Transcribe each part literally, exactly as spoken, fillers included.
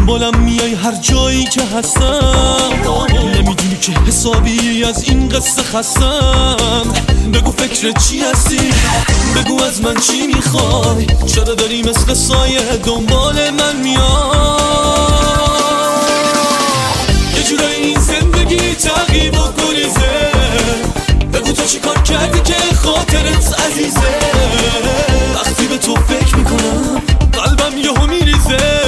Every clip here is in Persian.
دنبالم میای هر جایی که هستم، نمیدونی که حسابی از این قصه خستم. بگو فکر چی هستی، بگو از من چی میخوای، چرا داری مثل سایه دنبال من میای؟ یه جورایی این زندگی تعقیب و گریزه، بگو تو چی کار کردی که خاطرت عزیزه. وقتی به تو فکر میکنم قلبم یهو میریزه.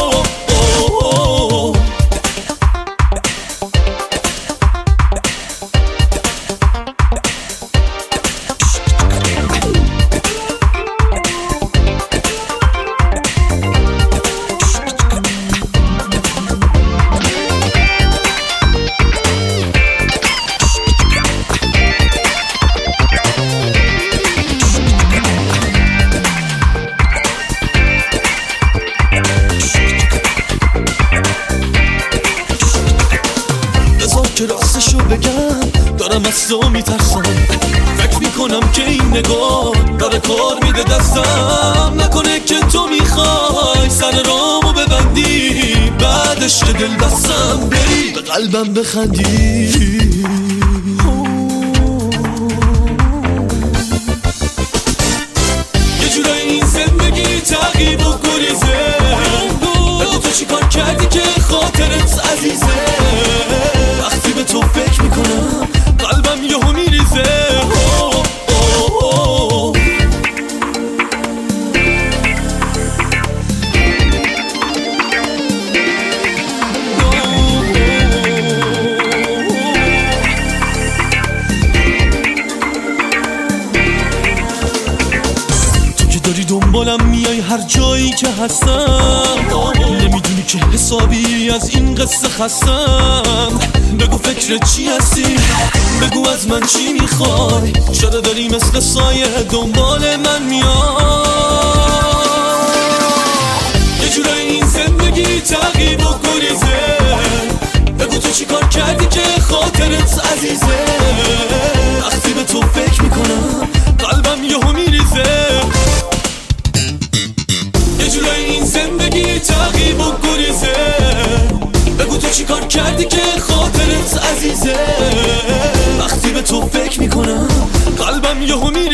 که راستشو بگم دارم از تو میترسم، فکر میکنم که این نگاه داره کار میده دستم. نکنه که تو میخوای سر رامو ببندی، بعدش که دل بستم بری به قلبم بخندی. یه جورایی این زندگی تعقیب و گریزه، بگو تو چی کار کردی که خاطرت عزیزه. وقتی به تو فکر میکنم قلبم یهو میریزه. تو که داری دنبالم میای هر جایی که هستم، نمیدونی که حسابی از این قصه خستم. بگو فکر چی هستی، بگو از من چی میخوای، چرا داری مثل سایه دنبال من میای؟ یه جورایی این زندگی تعقیب و گریزه، بگو تو چی کار کردی که خاطرت عزیزه. وقتی به تو فکر میکنم قلبم یهو میریزه. یه جورایی این زندگی تعقیب و گریزه، بگو تو چی کار کردی که خاطرت عزیزه. وقتی به تو فکر میکنم قلبم یهو میریزه.